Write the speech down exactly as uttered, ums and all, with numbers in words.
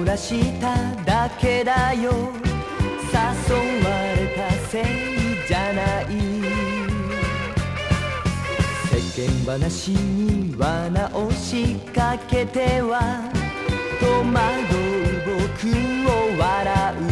らしただけだよ。誘われたせいじゃない。世間話に罠を仕掛けては戸惑う僕を笑う。